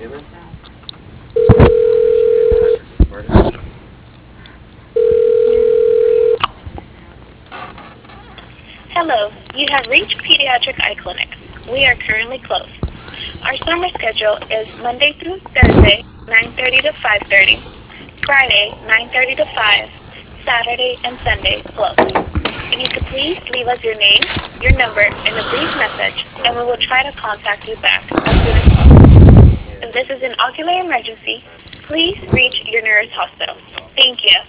Hello, you have reached Pediatric Eye Clinic. We are currently closed. Our summer schedule is Monday through Thursday, 9:30 to 5:30, Friday, 9:30 to 5, Saturday and Sunday closed. If you could please leave us your name, your number, and a brief message, and we will try to contact you back as soon as possible. If this is an ocular emergency, please reach your nearest hospital. Thank you.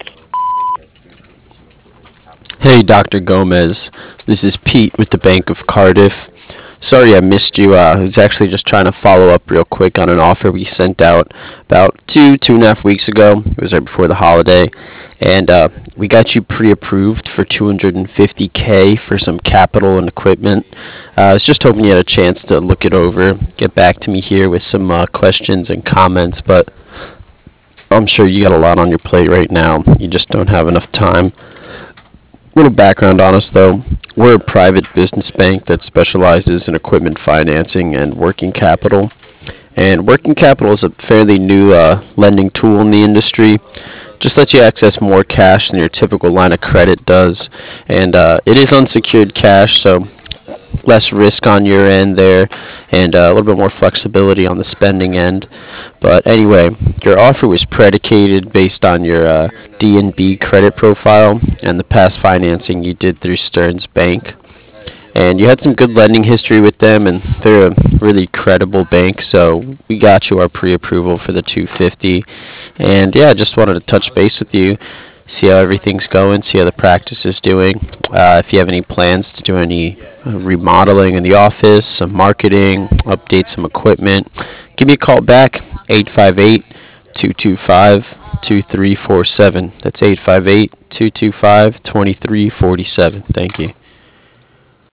Hey, Dr. Gomez. This is Pete with the Bank of Cardiff. Sorry I missed you. I was actually just trying to follow up real quick on an offer we sent out about 2.5 weeks ago. It was right before the holiday. And we got you pre-approved for $250K for some capital and equipment. I was just hoping you had a chance to look it over, get back to me here with some questions and comments, but I'm sure you got a lot on your plate right now. You just don't have enough time. Little background on us, though. We're a private business bank that specializes in equipment financing and working capital. And working capital is a fairly new lending tool in the industry. Just lets you access more cash than your typical line of credit does. And it is unsecured cash, so less risk on your end there, and a little bit more flexibility on the spending end. But anyway, your offer was predicated based on your D&B credit profile and the past financing you did through Stearns Bank. And you had some good lending history with them, and they're a really credible bank, so we got you our pre-approval for the 250. And yeah, I just wanted to touch base with you, see how everything's going, see how the practice is doing. If you have any plans to do any remodeling in the office, some marketing, update some equipment, give me a call back, 858-225-2347. That's 858-225-2347. Thank you.